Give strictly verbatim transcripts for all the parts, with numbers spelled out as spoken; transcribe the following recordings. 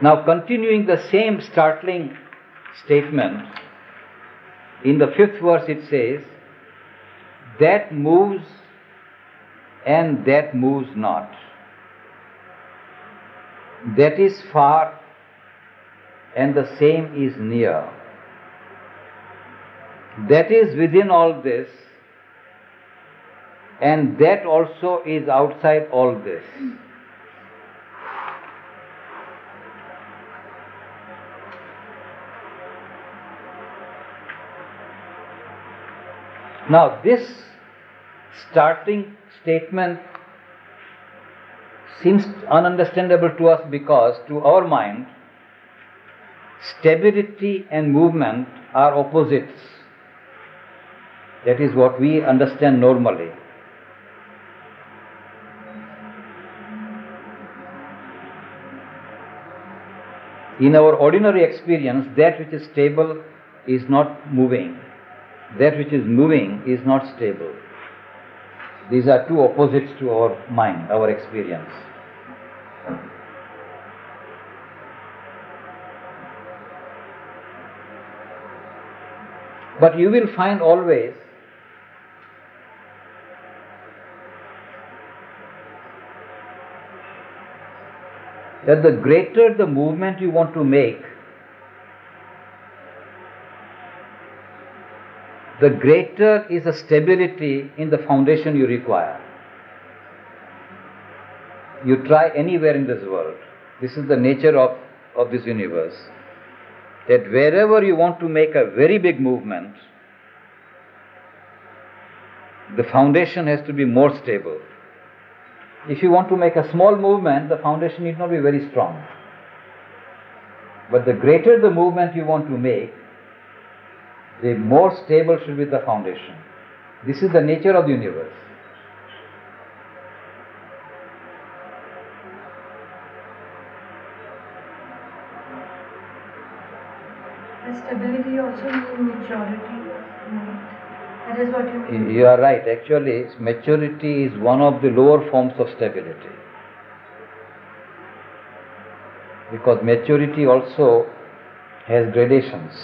Now, continuing the same startling statement, in the fifth verse it says, that moves and that moves not. That is far and the same is near. That is within all this and that also is outside all this. Now, this starting statement seems ununderstandable to us because, to our mind, stability and movement are opposites. That is what we understand normally. In our ordinary experience, that which is stable is not moving. That which is moving is not stable. These are two opposites to our mind, our experience. But you will find always that the greater the movement you want to make, the greater is the stability in the foundation you require. You try anywhere in this world. This is the nature of, of this universe. That wherever you want to make a very big movement, the foundation has to be more stable. If you want to make a small movement, the foundation need not be very strong. But the greater the movement you want to make, the more stable should be the foundation. This is the nature of the universe. The stability also means maturity of mind. That is what you mean. You are right. Actually, maturity is one of the lower forms of stability. Because maturity also has gradations.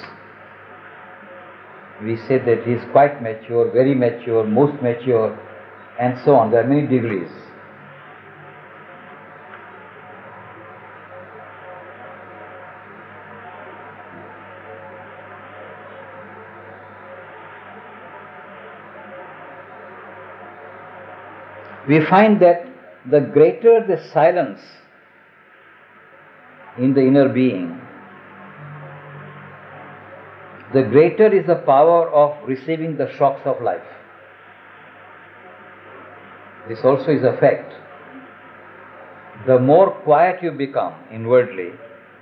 We say that he is quite mature, very mature, most mature, and so on. There are many degrees. We find that the greater the silence in the inner being, the greater is the power of receiving the shocks of life. This also is a fact. The more quiet you become inwardly,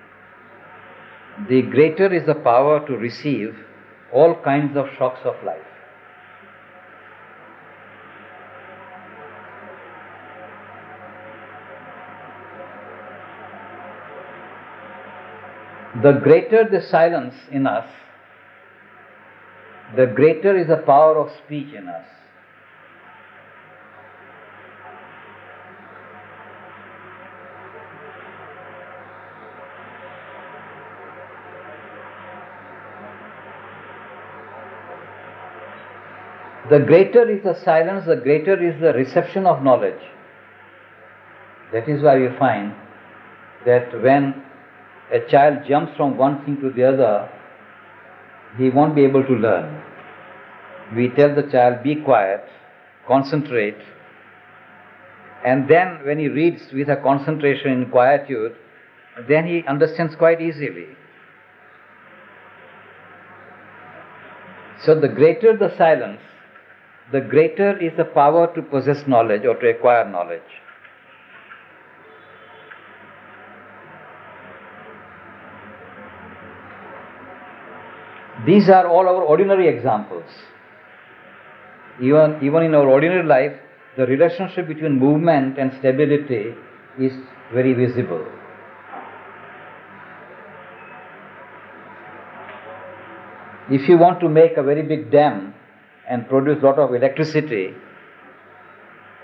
the greater is the power to receive all kinds of shocks of life. The greater the silence in us, the greater is the power of speech in us. The greater is the silence, the greater is the reception of knowledge. That is why we find that when a child jumps from one thing to the other, he won't be able to learn. We tell the child, be quiet, concentrate, and then when he reads with a concentration in quietude, then he understands quite easily. So the greater the silence, the greater is the power to possess knowledge or to acquire knowledge. These are all our ordinary examples. Even, even in our ordinary life, the relationship between movement and stability is very visible. If you want to make a very big dam and produce a lot of electricity,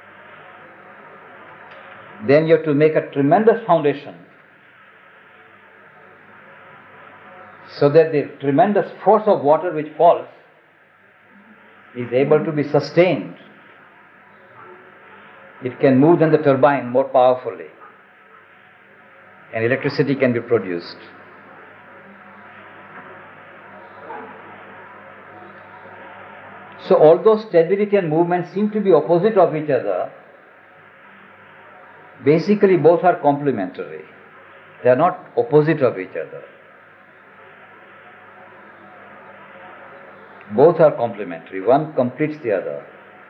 then you have to make a tremendous foundation. so that the tremendous force of water which falls is able to be sustained. It can move then the turbine more powerfully, and electricity can be produced. So although stability and movement seem to be opposite of each other, basically both are complementary. They are not opposite of each other. Both are complementary. One completes the other.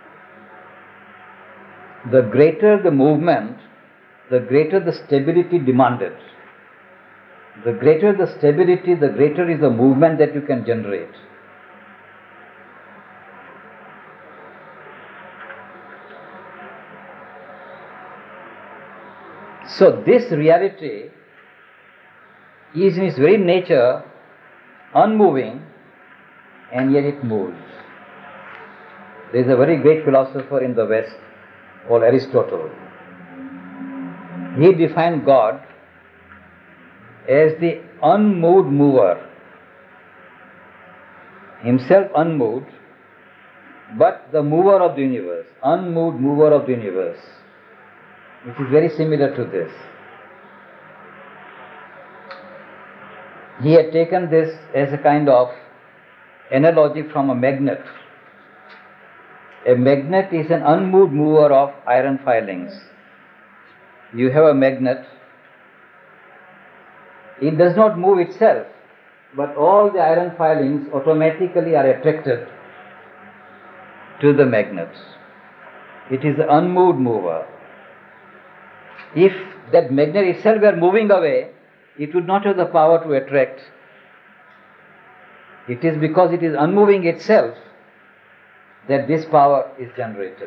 The greater the movement, the greater the stability demanded. The greater the stability, the greater is the movement that you can generate. So this reality is in its very nature unmoving, and yet it moves. There is a very great philosopher in the West called Aristotle. He defined God as the unmoved mover, himself unmoved, but the mover of the universe, unmoved mover of the universe, which is very similar to this. He had taken this as a kind of analogy from a magnet. A magnet is an unmoved mover of iron filings. You have a magnet. It does not move itself, but all the iron filings automatically are attracted to the magnet. It is the unmoved mover. If that magnet itself were moving away, it would not have the power to attract. It is because it is unmoving itself that this power is generated.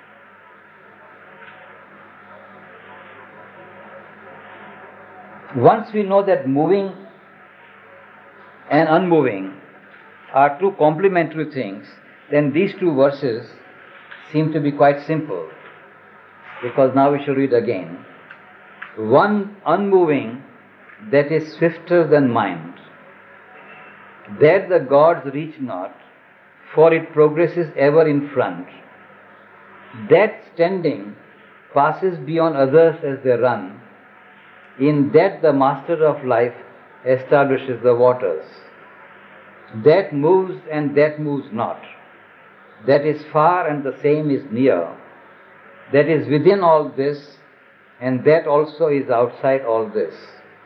Once we know that moving and unmoving are two complementary things, then these two verses seem to be quite simple, because now we shall read again. One unmoving that is swifter than mind, that the gods reach not, for it progresses ever in front. That standing passes beyond others as they run. In that the master of life establishes the waters. That moves and that moves not. That is far and the same is near. That is within all this, and that also is outside all this.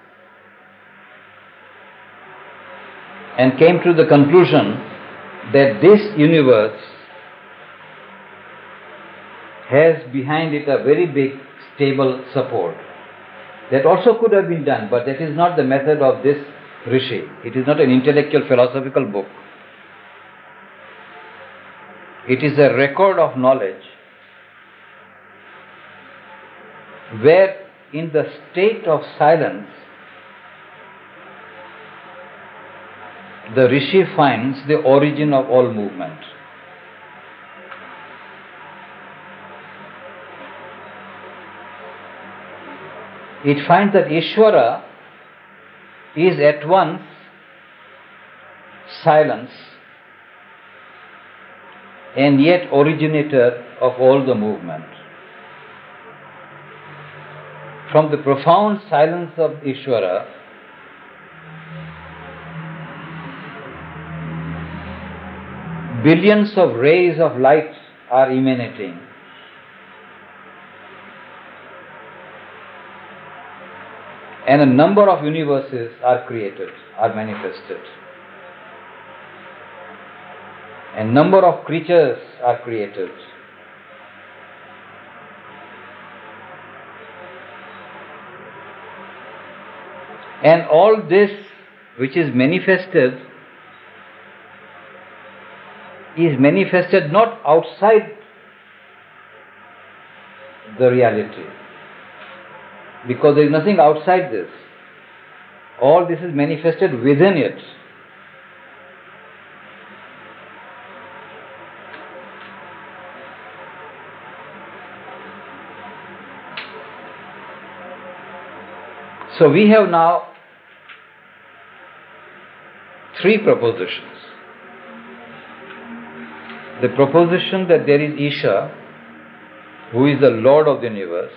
And came to the conclusion that this universe has behind it a very big stable support. That also could have been done, but that is not the method of this Rishi. It is not an intellectual philosophical book. It is a record of knowledge where in the state of silence the Rishi finds the origin of all movement. It finds that Ishvara is at once silence and yet originator of all the movement. From the profound silence of Ishvara, billions of rays of light are emanating. And a number of universes are created, are manifested. A number of creatures are created. And all this which is manifested is manifested not outside the reality, because there is nothing outside this. All this is manifested within it. So we have now three propositions. The proposition that there is Isha, who is the Lord of the universe.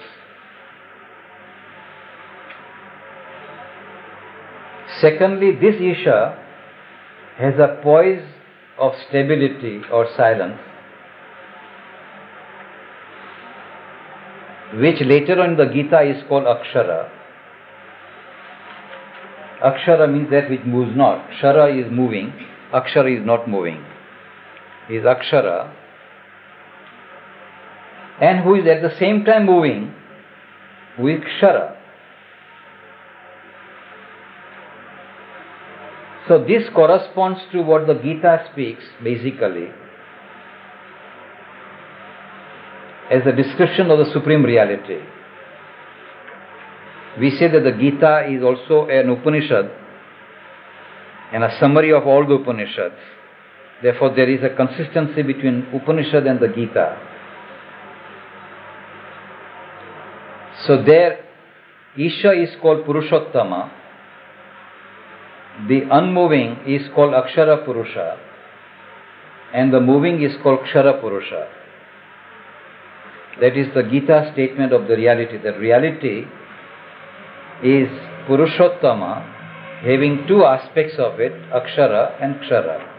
Secondly, this Isha has a poise of stability or silence, which later on in the Gita is called Akshara. Akshara means that which moves not. Shara is moving, Akshara is not moving. He is Akshara, and who is at the same time moving with Kshara. So this corresponds to what the Gita speaks basically as a description of the Supreme Reality. We say that the Gita is also an Upanishad and a summary of all the Upanishads. Therefore, there is a consistency between Upanishad and the Gita. So there, Isha is called Purushottama. The unmoving is called Akshara Purusha, and the moving is called Kshara Purusha. That is the Gita statement of the reality. That reality is Purushottama, having two aspects of it, Akshara and Kshara.